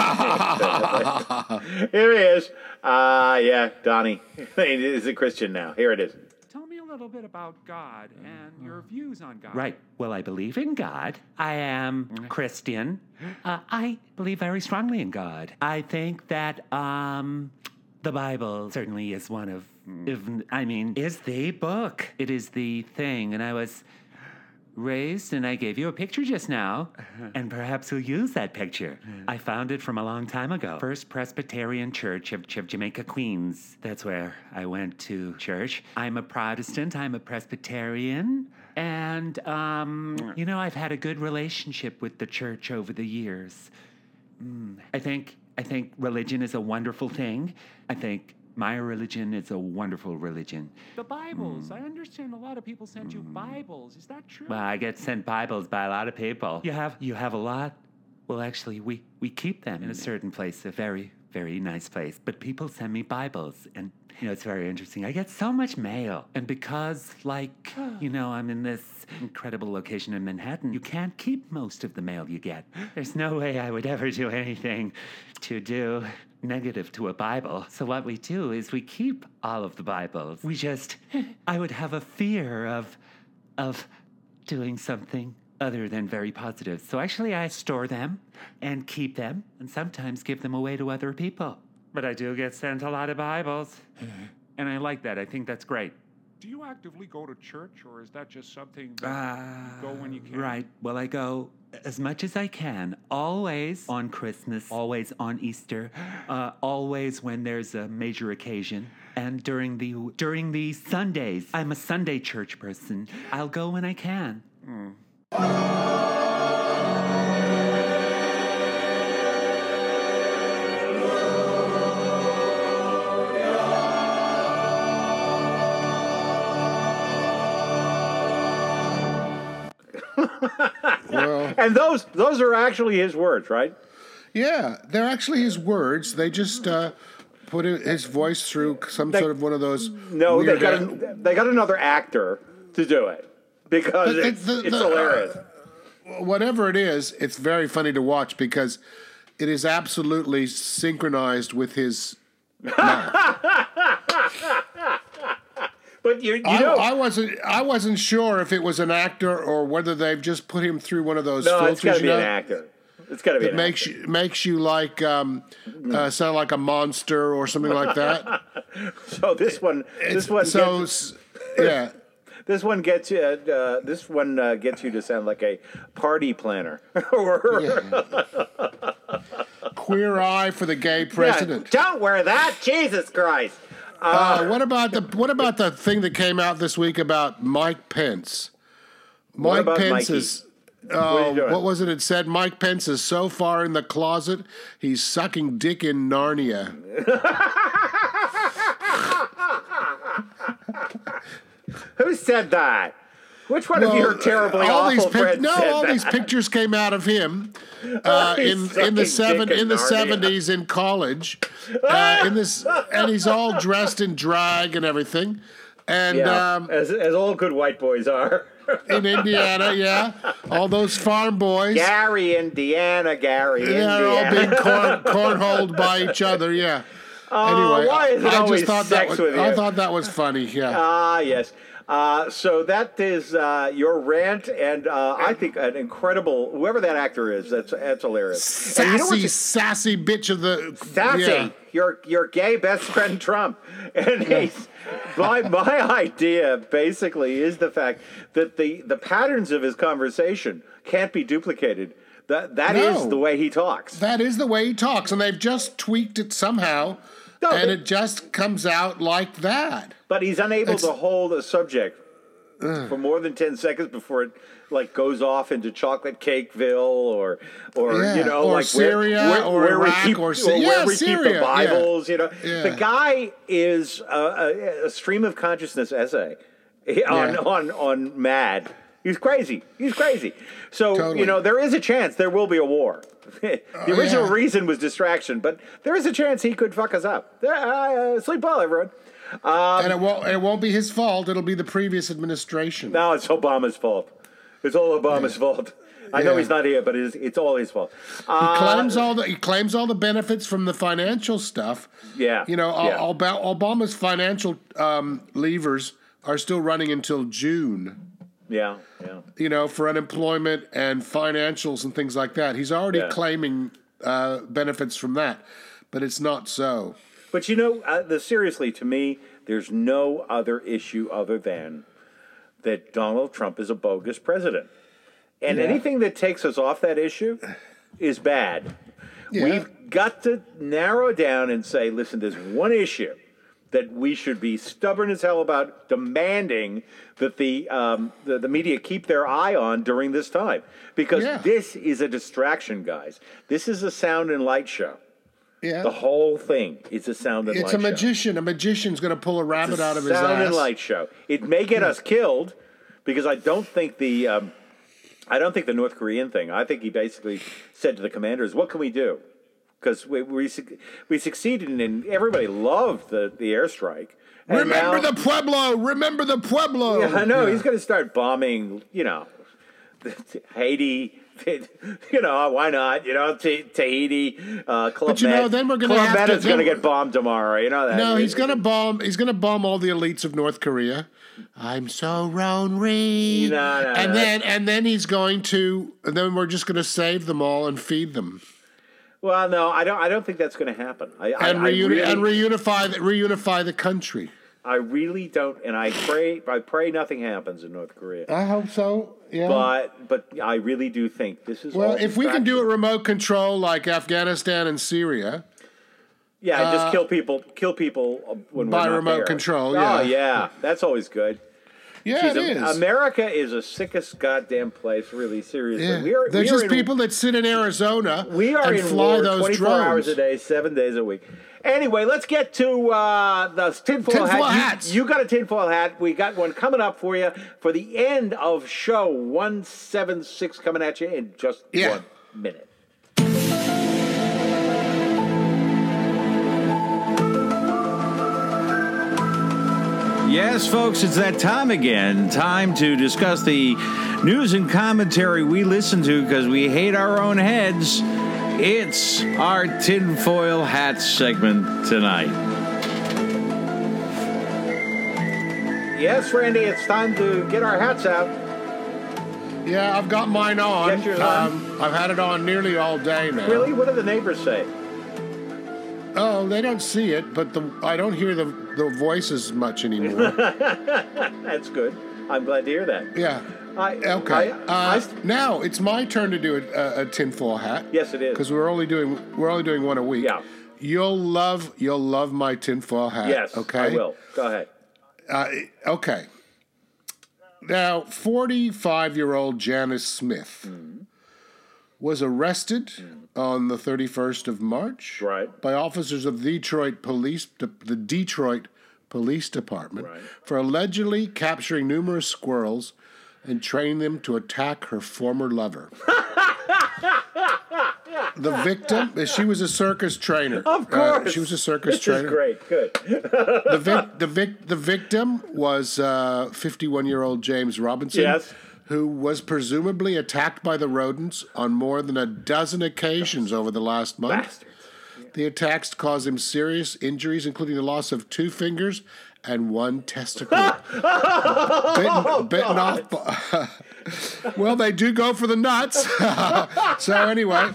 Here he is. Uh yeah, Donnie. He is a Christian now. Here it is. Tell me a little bit about God and your views on God. Right. Well, I believe in God. I am Christian. Uh, I believe very strongly in God. I think that um, the Bible certainly is one of, if, I mean, is the book. It is the thing. And I was raised, and I gave you a picture just now, and perhaps we'll use that picture. I found it from a long time ago. First Presbyterian Church of, of Jamaica, Queens. That's where I went to church. I'm a Protestant. I'm a Presbyterian. And, um, you know, I've had a good relationship with the church over the years. Mm, I think I think religion is a wonderful thing. I think my religion is a wonderful religion. The Bibles. I understand a lot of people send you Bibles. Is that true? Well, I get sent Bibles by a lot of people. You have you have a lot? Well, actually, we, we keep them in a certain place, a very, very nice place. But people send me Bibles, and, you know, it's very interesting. I get so much mail. And because, like, you know, I'm in this incredible location in Manhattan, you can't keep most of the mail you get. There's no way I would ever do anything to do negative to a Bible. So what we do is we keep all of the Bibles. We just, I would have a fear of, of doing something other than very positive. So actually I store them and keep them and sometimes give them away to other people. But I do get sent a lot of Bibles. And I like that. I think that's great. Do you actively go to church, or is that just something that you go when you can? Right. Well, I go as much as I can. Always on Christmas, always on Easter, uh, always when there's a major occasion. And during the during the Sundays, I'm a Sunday church person. I'll go when I can. Mm. And those those are actually his words, right? Yeah, they're actually his words. They just uh, put his voice through some they, sort of one of those. No, they got a, a, they got another actor to do it because the, it's, the, the, it's hilarious. Uh, whatever it is, it's very funny to watch because it is absolutely synchronized with his mouth. But you, you I, know, I wasn't. I wasn't sure if it was an actor or whether they've just put him through one of those no, filters. it's got to be you know, an actor. It's got to be. It an makes actor. you makes you like um, uh, sound like a monster or something like that. So this one, this it's, one, so gets, yeah. This one gets you. Uh, this one uh, gets you to sound like a party planner. Queer eye for the gay president. Yeah, don't wear that, Jesus Christ. Uh, uh, what about the what about the thing that came out this week about Mike Pence? Mike about Pence Mikey? is. Uh, what, what was it? It said Mike Pence is so far in the closet, he's sucking dick in Narnia. Who said that? Which one well, of your terribly all awful these pic- friends No, said all that? these pictures came out of him uh, in in the seven in the seventies in college. Uh, in this, and he's all dressed in drag and everything. And yeah, um, as as all good white boys are. In Indiana, yeah, all those farm boys. Gary, Indiana, Gary, yeah, Indiana. They're all being corn cornholed by each other. Yeah. Oh, anyway, why is it I always just thought sex that was, with you? I thought that was funny. Yeah. Ah, yes. Uh, so that is uh, your rant, and uh, I think an incredible whoever that actor is. That's that's hilarious. Sassy, and you know sassy bitch of the sassy. Yeah. Your your gay best friend Trump, and he's my my idea basically is the fact that the the patterns of his conversation can't be duplicated. That that No. is the way he talks. That is the way he talks, and they've just tweaked it somehow, No, and it- it just comes out like that. But he's unable It's- to hold a subject for more than ten seconds before it like goes off into chocolate cakeville or or Yeah, you know or like Syria where, where, or where we Iraq keep or or Sy- where yeah, we keep Syria, the Bibles. yeah. You know, Yeah. the guy is a, a, a stream of consciousness essay on Yeah. on on Mad. He's crazy. He's crazy. So, Totally. you know, there is a chance there will be a war. the Oh, original yeah. reason was distraction, but there is a chance he could fuck us up. Uh, uh, sleep well, everyone. Um, and it won't. It won't be his fault. It'll be the previous administration. No, it's Obama's fault. It's all Obama's fault. I know Yeah. he's not here, but it's, it's all his fault. He Uh, claims all the he claims all the benefits from the financial stuff. Yeah, You know, yeah. Al- Al- Obama's financial um, levers are still running until June. Yeah, yeah. You know, for unemployment and financials and things like that. He's already Yeah. claiming uh, benefits from that, but it's not so. But you know, uh, the, seriously, to me, there's no other issue other than that Donald Trump is a bogus president. And Yeah. anything that takes us off that issue is bad. Yeah. We've got to narrow down and say, listen, there's one issue that we should be stubborn as hell about demanding that the um, the, the media keep their eye on during this time. Because Yeah. this is a distraction, guys. This is a sound and light show. Yeah. The whole thing is a sound and It's light a show. magician. A magician's going to pull a rabbit It's a out of his sound ass. and light show. It may get us killed because I don't think the um, I don't think the North Korean thing. I think he basically said to the commanders, "What can we do?" Because we we, suc- we succeeded and everybody loved the, the airstrike. And Remember now- the Pueblo! Remember the Pueblo! Yeah, I know Yeah. he's going to start bombing. You know, Haiti. You know, why not? You know, T- Tahiti, uh, Club But you know, Med. then we're gonna Club have Med to- is going to then- get bombed tomorrow. You know that. No, he's gonna bomb. He's gonna bomb all the elites of North Korea. I'm so lonely. No, no, and no. then and then he's going to. And then we're just gonna save them all and feed them Well, no, I don't. I don't think that's going to happen. I, I, and, I reuni- really, and reunify the, reunify the country. I really don't, and I pray. I pray nothing happens in North Korea. I hope so. Yeah. But but I really do think this is well, all if we can do it distraction. remote control like Afghanistan and Syria, yeah, uh, just kill people, kill people uh, when by we're not remote there. control, Oh yeah. yeah, that's always good. yeah, Jeez, it is. America is the sickest goddamn place. Really, seriously, yeah. we are. There's we just are in, people that sit in Arizona We are and in fly war those twenty-four drones. hours a day, seven days a week. Anyway, let's get to uh, the tinfoil, Tinfoil hat. hats. You, you got a tinfoil hat. We got one coming up for you for the end of show one seventy-six coming at you in just Yeah. one minute. Yes, folks, it's that time again. Time to discuss the news and commentary we listen to because we hate our own heads. It's our tinfoil hat segment tonight. Yes, Randy, it's time to get our hats out. Yeah, I've got mine on. Get yours on. Um, I've had it on nearly all day now. Really? What do the neighbors say? Oh, they don't see it, but the I don't hear the, the voices much anymore. That's good. I'm glad to hear that. Yeah. I, Okay. I, uh, I, now it's my turn to do a, a, a tinfoil hat. Yes, it is. Because we're only doing we're only doing one a week. Yeah. You'll love you'll love my tinfoil hat. yes, Okay. I will. Go ahead. Uh, okay. Now, forty-five-year-old Janice Smith was arrested on the thirty-first of March Right. by officers of the Detroit Police, the Detroit Police Department, Right. for allegedly capturing numerous squirrels and training them to attack her former lover. The victim, she was a circus trainer. Of Uh, course. she was a circus this trainer. is great. Good. The, vic, the, vic, the victim was uh, fifty-one-year-old James Robinson, Yes. who was presumably attacked by the rodents on more than a dozen occasions over the last month. Bastards. The attacks caused him serious injuries, including the loss of two fingers and one testicle. bitten, bitten off. by- well, they do go for the nuts. So anyway,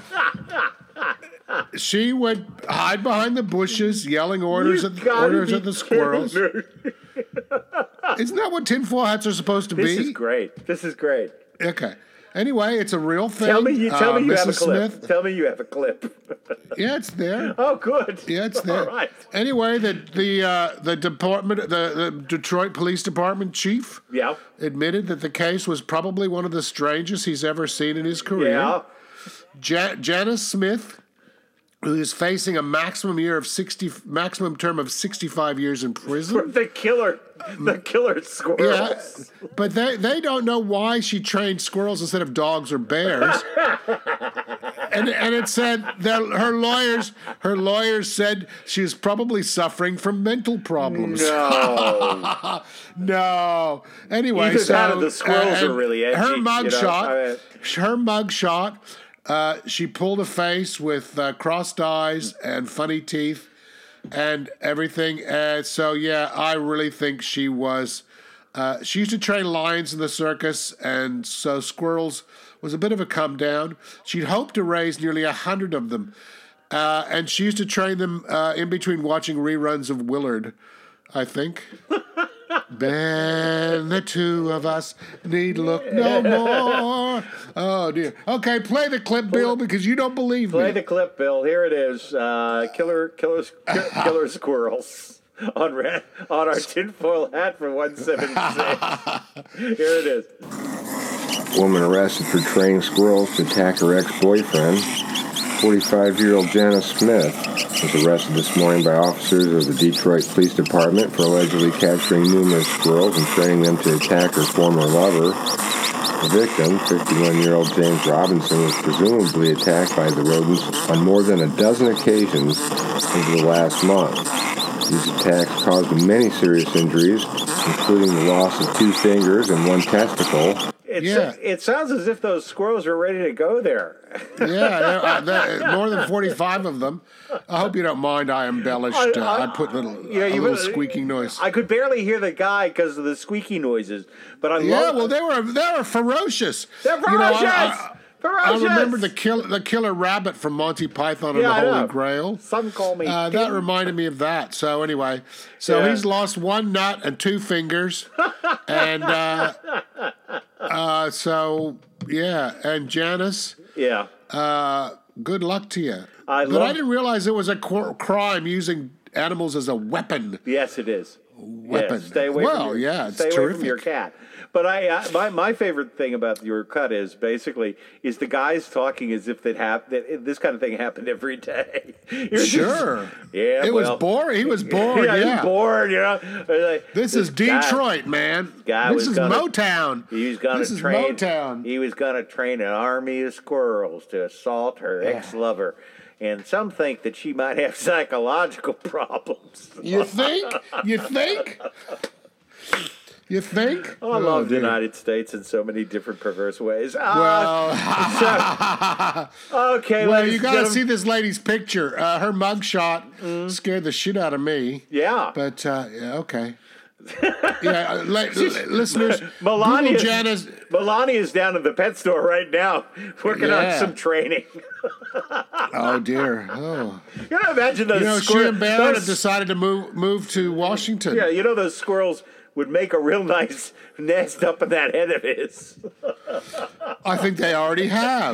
she would hide behind the bushes, yelling orders You at gotta orders be at the squirrels. kidding me. Isn't that what tinfoil hats are supposed to This be? is great. This is great. Okay. Anyway, it's a real thing. Tell me you tell Uh, me you have a Missus clip. Smith, Tell me you have a clip. yeah, it's there. Oh, good. Yeah, it's there. All right. Anyway, the the uh, the department, the, the Detroit Police Department chief, Yeah. admitted that the case was probably one of the strangest he's ever seen in his career. Yeah. Ja- Janice Smith, who is facing a maximum year of sixty, maximum term of sixty-five years in prison. The killer, the killer squirrels. Yeah, but they they don't know why she trained squirrels instead of dogs or bears. And and it said that her lawyers her lawyers said she was probably suffering from mental problems. No. No. Anyway, Either so that or the squirrels and are really edgy, Her you mug know, shot. I mean- Her mug shot. Uh, she pulled a face with uh, crossed eyes and funny teeth and everything. And so, yeah, I really think she was. Uh, she used to train lions in the circus, and so squirrels was a bit of a come down. She'd hoped to raise nearly a hundred of them, uh, and she used to train them uh, in between watching reruns of Willard, I think. Ben, the two of us need look no more. Oh dear. Okay, play the clip, Bill, because you don't believe Play me. the clip, Bill. Here it is. Uh, killer, killer, killer squirrels on red, on our tinfoil hat for one seventy-six. Here it is. Woman arrested for training squirrels to attack her ex-boyfriend. forty-five-year-old Janice Smith was arrested this morning by officers of the Detroit Police Department for allegedly capturing numerous squirrels and training them to attack her former lover. The victim, fifty-one-year-old James Robinson, was presumably attacked by the rodents on more than a dozen occasions over the last month. These attacks caused him many serious injuries, including the loss of two fingers and one testicle. It's, Yeah. It sounds as if those squirrels are ready to go there. Yeah, uh, that, more than forty-five of them. I hope you don't mind I embellished. Uh, I, put little, Yeah, a you little would- squeaking noise. I could barely hear the guy because of the squeaky noises. But I Yeah, love. well, they were they were ferocious. They're You know, I- ferocious. I, I Ferocious. remember the kill, the killer rabbit from Monty Python and Yeah, I the Holy know. Grail. Some call me. Uh, that reminded me of that. So anyway, so Yeah. he's lost one nut and two fingers, and uh, uh, so yeah, and Janice, Yeah. uh, good luck to you. I but love- I didn't realize it was a qu- crime using animals as a weapon. Yes, it is. Weapon. Yes, stay away Well, from your, yeah, it's stay away from terrific. your cat. But I, uh, my my favorite thing about your cut is basically is the guys talking as if that hap- that this kind of thing happened every day. You're Sure. just- yeah. It well, was bored. He was bored. yeah, Yeah. he was bored. You know. Like, This is guy- Detroit, man. Guy This was is gonna- Motown. He was going This to is train. Motown. He was going to train an army of squirrels to assault her Yeah. ex-lover, and some think that she might have psychological problems. You think? You think? You think? Oh, I love the dear. United States in so many different perverse ways. Well, Uh, so- okay. well, ladies you and got to gentlemen. see this lady's picture. Uh, her mugshot scared the shit out of me. Yeah. But, uh, yeah, okay. yeah, uh, li- li- listeners, Melania, Google Janice. Melania is down at the pet store right now working Yeah. on some training. Oh, dear. Oh. You know, imagine those You know, she squirrels. and Barron have those- decided to move move to Washington. Yeah, you know those squirrels would make a real nice nest up in that head of his. I think they already have.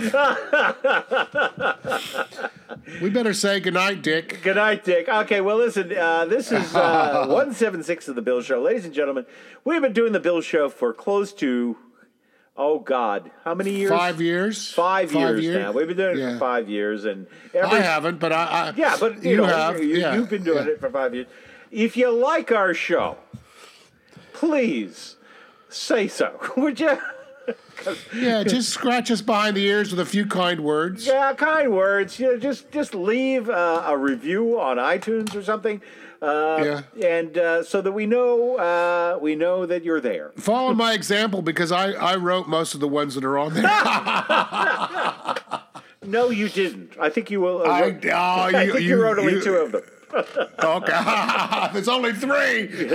We better say goodnight, Dick. Good night, Dick. Okay, well, listen, uh, this is uh, one seventy-six of the Bill Show. Ladies and gentlemen, we've been doing the Bill Show for close to, oh, God, how many years? Five years. Five, Five years year- now. We've been doing it yeah. for five years. and every, I haven't, but I. I Yeah, but you, you know, have. You, yeah. you've been doing yeah. it for five years. If you like our show, please say so, would you? Yeah, just scratch us behind the ears with a few kind words. Yeah, kind words. You know, just just leave uh, a review on iTunes or something. Uh, yeah. And uh, so that we know uh, we know that you're there. Follow my example because I, I wrote most of the ones that are on there. No, you didn't. I think you will. Uh, I, wrote, oh, I you, think you, you wrote only you- two of them. Okay, there's only three.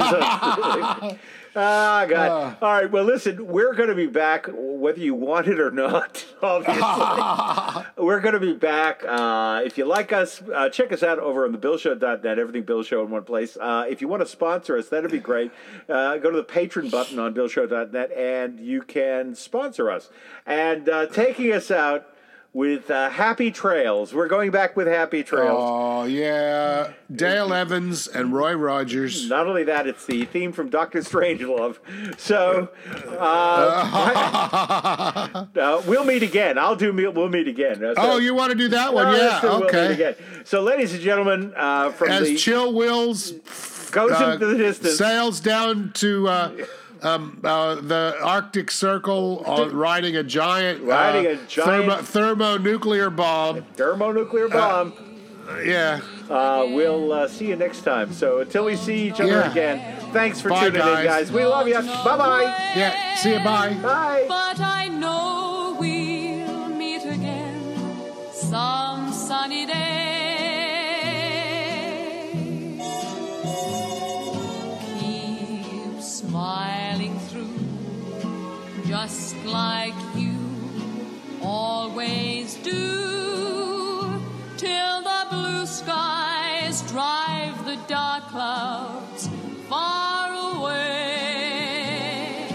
Ah, God. All right. Well, listen, we're going to be back whether you want it or not, obviously. We're going to be back. Uh, if you like us, uh, check us out over on the bill show dot net, everything Bill Show in one place. Uh, if you want to sponsor us, that'd be great. Uh, go to the patron button on bill show dot net and you can sponsor us. And uh, taking us out with uh, Happy Trails. We're going back with Happy Trails. Oh, yeah. Dale Evans and Roy Rogers. Not only that, it's the theme from Doctor Strangelove. So, uh, uh, we'll meet again. I'll do. We'll meet again. So, Oh, you want to do that one? No, Yeah, let's do We'll okay. Meet again. So, ladies and gentlemen, uh, from As the Chill Wills goes uh, into the distance, sails down to uh, um, uh, the Arctic Circle on riding a giant, Riding uh, a giant- thermo- thermonuclear bomb. thermonuclear bomb. Yeah. Uh, we'll uh, see you next time. So until we see each other Yeah. again, thanks for Bye, tuning guys. in, guys. We love you. Bye bye. Yeah. See you. Bye. Bye. But I know we'll meet again some sunny day. Keep smiling through, just like you always do, till the blue skies drive the dark clouds far away.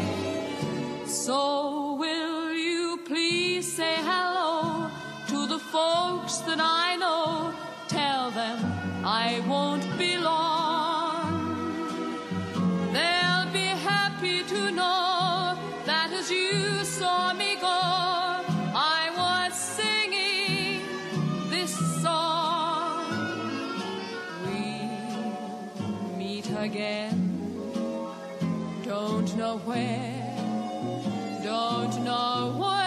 So will you please say hello to the folks that I know? Tell them I won't be long. They'll be happy to know that as you saw me go, I was singing this song. We'll meet again, don't know where, don't know where.